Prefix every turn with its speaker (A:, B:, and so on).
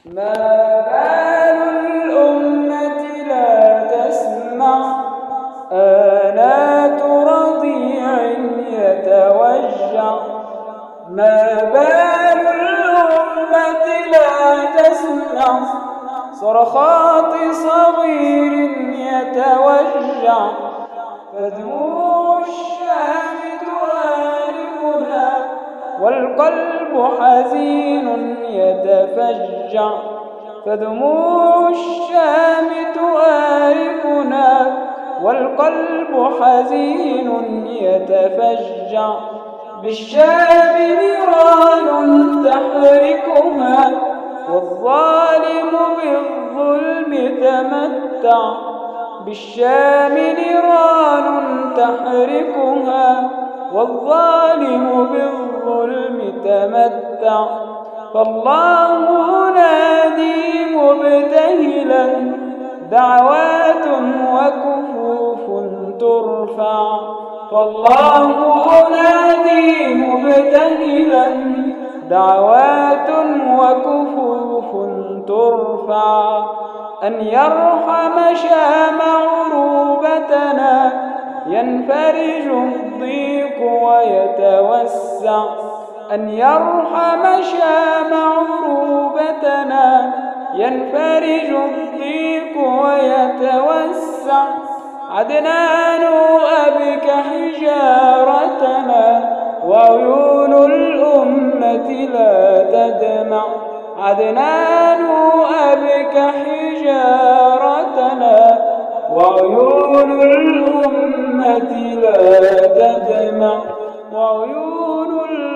A: ما بال الأمة لا تسمع آنات رضيع يتوجع. ما بال الأمة لا تسمع صرخات صغير يتوجع. فدموع الشام تؤلمنا والقلب حزين يتفجع. فدموع الشام تؤلمنا والقلب حزين يتفجع. بالشام نيران تحركها والظالم بالظلم تمتع. بالشام نيران تحركها والظالم بالظلم تمتع. فالله ينادي مبتهلا دعوات وكفوف ترفع. فالله ينادي مبتهلا دعوات وكفوف ترفع. أن يرحم شام عروبتنا ينفرج الضيق ويتوسع. أن يرحم شام عروبتنا ينفرج الضيق ويتوسع. عدنان أبك حجارتنا وعيون الأمة لا تدمع. عدنان أبك حجارتنا وعيون الأمة لا تدمع. وعيون